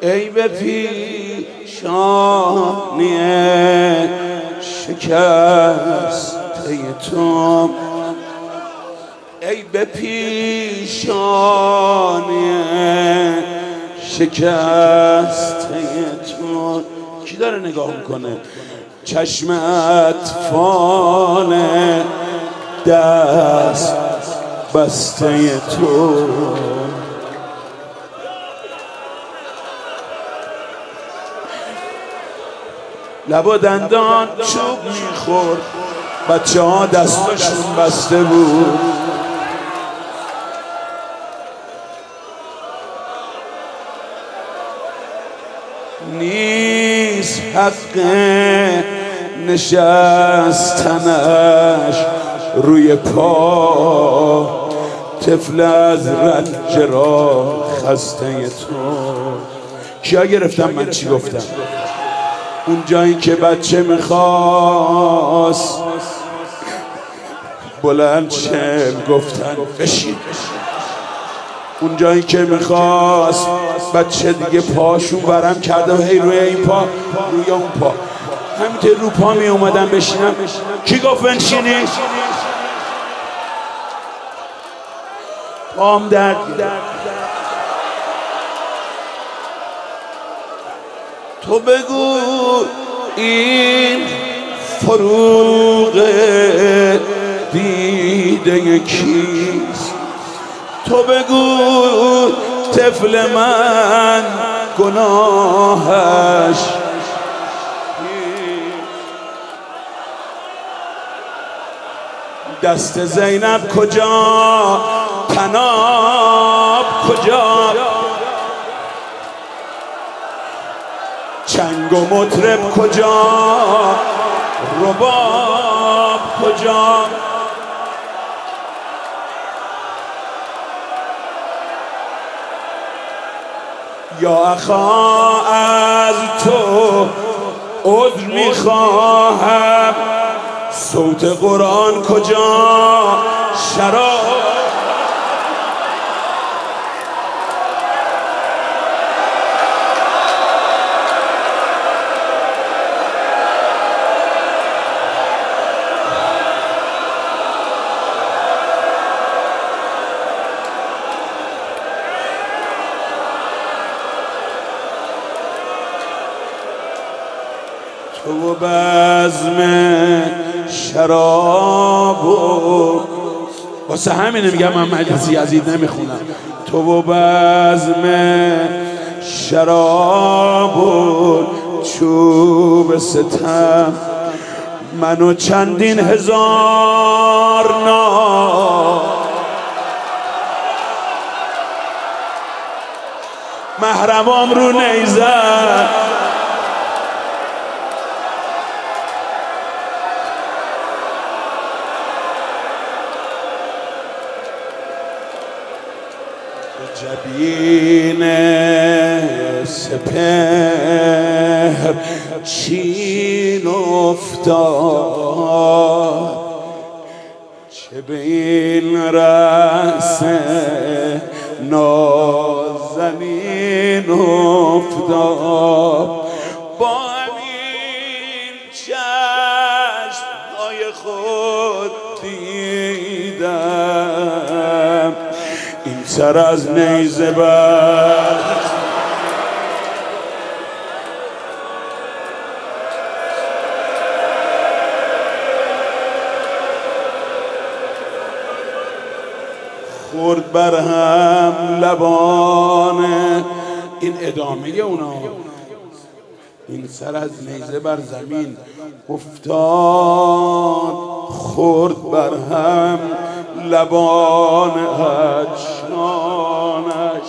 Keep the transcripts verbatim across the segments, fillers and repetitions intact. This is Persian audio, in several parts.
ای به پیشانی شکسته تو، ای به پیشانی شکسته تو. کی داره نگاه میکنه؟ چشم اطفال دست بسته تو. لب و دندان چوب میخورد، بچه ها دستاشون بسته بود. نیست حق نشستنش روی پا، طفل از رنج را خسته تو. کیا گرفتم من چی گفتم؟ اون جایی که بچه میخواست بلند شه گفتن بشین. اون جایی که میخواست بچه دیگه پاشون برم کرده و هی روی این پا روی اون پا، همینطور رو پا می اومدن بشینم. کی گفت بنشینی؟ پام درد گرفت. تو بگو این فروغ دیده کیست؟ تو بگو طفل من گناهش دست زینب کجا، طناب کجا، چنگ و مطرب کجا، رباب کجا. یا اخا از تو عذر میخواهم، صوت قرآن کجا، شراب تو و بزم شراب و واسه همینه میگم من مجلسی یزید نمیخونم. تو و بزم شراب و چوب ستم، منو چندین هزار نام محرمام رو نیزد. جبین سپهر چین افتاد، چه به این رأس نازنین افتاد. با همین چشم‌های خود دیدم این سر از نیزه بر خورد بر هم لبان. این ادامه اونا. این سر از نیزه بر زمین افتاد، خورد بر هم لبان هجانش.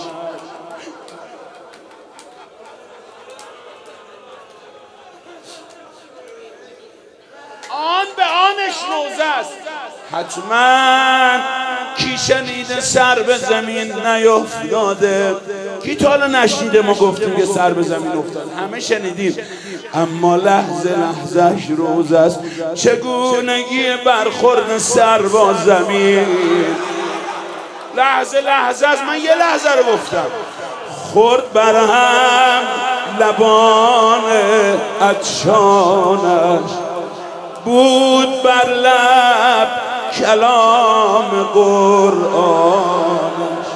آن به آنش روزه است. حتما کی شنیده سر به زمین نیفتاده؟ کی تا حالا نشنیده ما گفتیم که سر به زمین افتاد؟ همه شنیدیم، اما لحظه لحظهش روز است. چگونگی برخورد سر با زمین، لحظه لحظه است. من یه لحظه رو گفتم. خورد بر هم لبان عطشانش بود بر لب کلام قرآنش.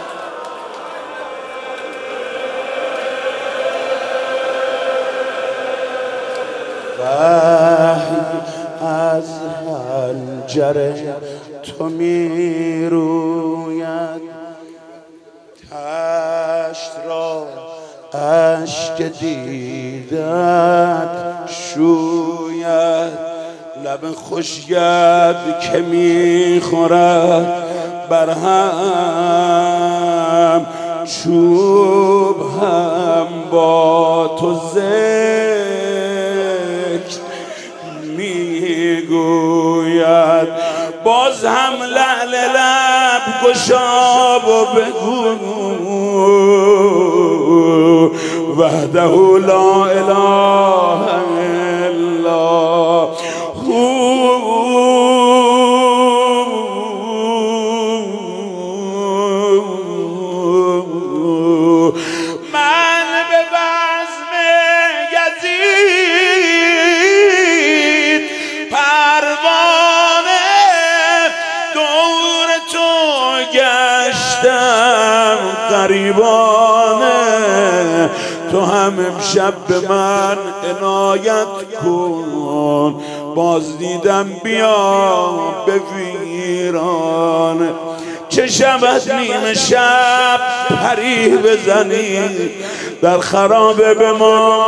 وحی از حنجره تو می روید، تشت را اشک دیدت شوید، لب خشکت که می خورد بر هم، چوب هم با تو ذکر می گوید. باز هم لعل لب گشاب و بگو وحده لا اله الا هو. من به بزم یزید پروانه دور تو گشتم غریبانه، تو هم امشب به من عنایت کن، باز دیدم بیا به ویرانه. چه شود نیمه شب پری بزنی در خرابه به ما،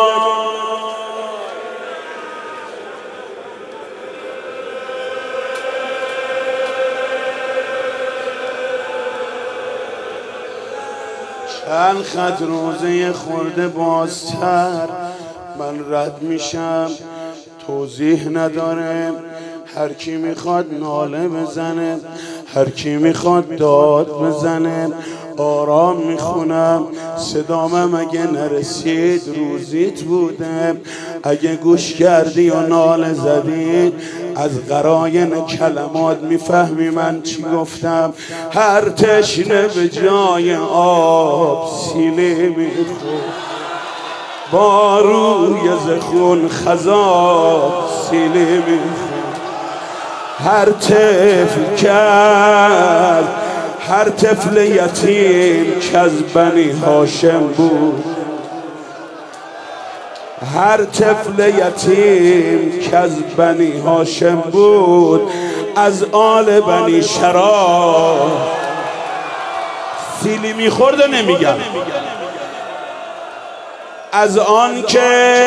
چند خط روزه خورده بازتر من رد میشم، توضیح نداره. هر کی میخواد ناله بزنه، هر کی میخواد داد بزنه، آرام میخونم. صدامم اگه نرسید روزیت بوده، اگه گوش کردی و ناله زدید از قراین کلمات میفهمی من چی گفتم. هر تشنه به جای آب سیلی میخور، با روی زخون خضاب سیلی میخور. هر طفل کرد، هر طفل یتیم که از بنی هاشم بود، هر طفل یتیم که از بنی هاشم بود، از آل بنی شراب سیلی میخورد و نمیگم. از آن که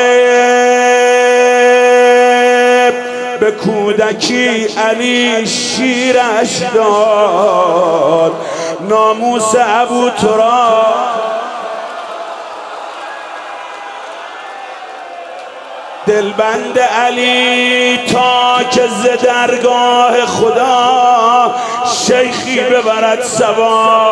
به کودکی علی شیرش داد، ناموس ابو تراب دلبند علی تا که ز درگاه خدا شیخی ببرد سوا.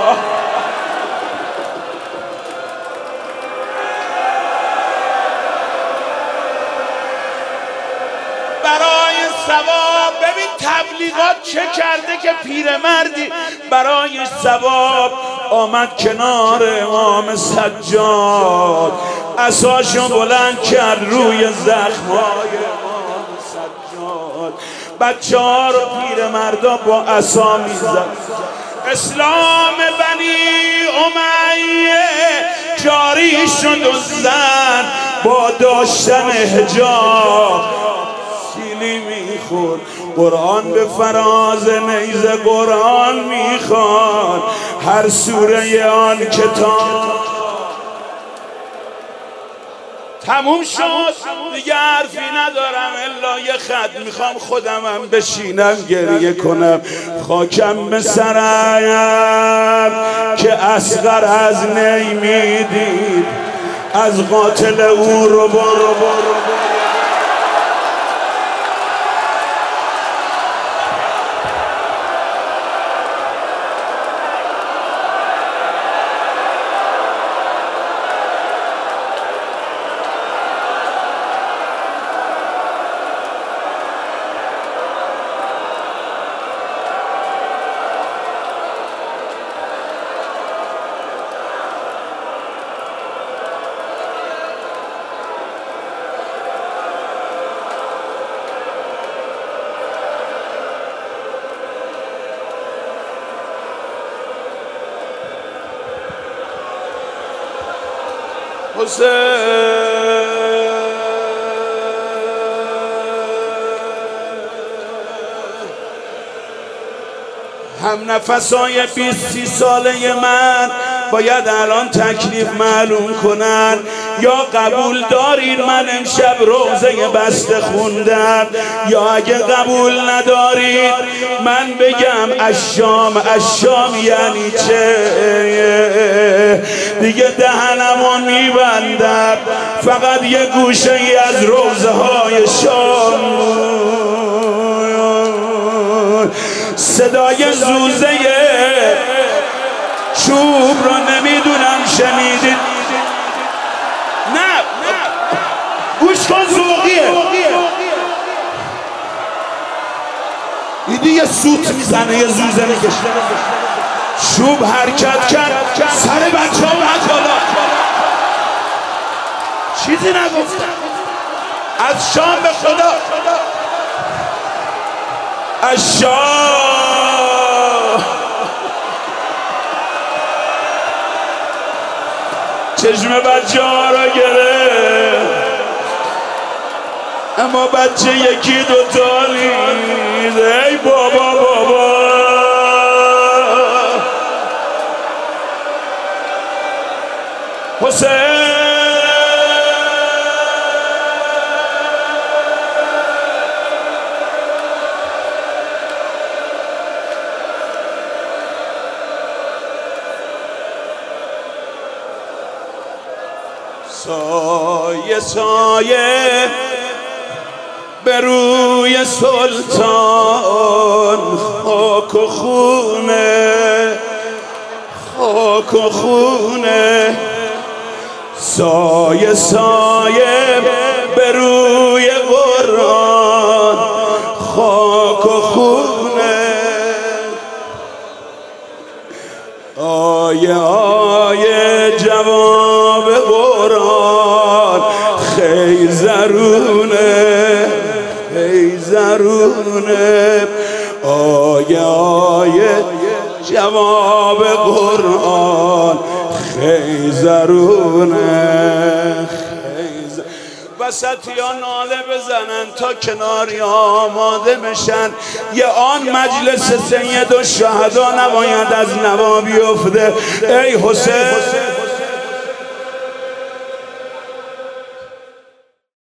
برای ثواب ببین تبلیغات چه کرده که پیرمردی برای ثواب آمد کنار امام سجاد، عصاشو بلند کرد روی زخمای امام سجاد. بچه ها رو پیرمردا با عصا میزد. اسلام بنی امیه جاری شد و زن با داشتن حجاب سیلی میخورد. قرآن به فراز نیزه قرآن میخواد، هر سوره آن کتاب تموم شد دیگه حرفی ندارم الا یه خط میخوام خودمم بشینم گریه کنم. خاکم به سرم که اصغر از نی میدید، از قاتل او رو برو برو. حسین هم نفسای بیست سی ساله من باید الان تکلیف معلوم کنن یا قبول دارید من امشب روزه بسته خوندم یا اگه قبول ندارید من بگم الشام الشام یعنی چه دیگه دهنمو میبندم فقط یه گوشه ای از روزه های شام صدای زوزه چوب رو نمیدونم شنیدید نه گوش کن ذوقیه دیدی یه سوت میزنه یه زوزه میکشه چوب حرکت کرد سر بچه ها اومد بالا چیزی نگفتم از شام به خدا از شام چشم بچه ها را گرفت اما بچه یکی دوتا نیست ای بابا بابا حسین سایه سایه به روی سلطان خاک و خونه خاک و خونه سایه سایه به روی قرآن خاک و خونه آیه آیه جواب قرآن خیلی زرونه خیلی زرونه آیه آیه جواب قرآن خیلی زرونه وسطی ها ناله بزنن تا کناری آماده بشن یه آن مجلس سید و شهدا نباید از نوا بیفته ای حسین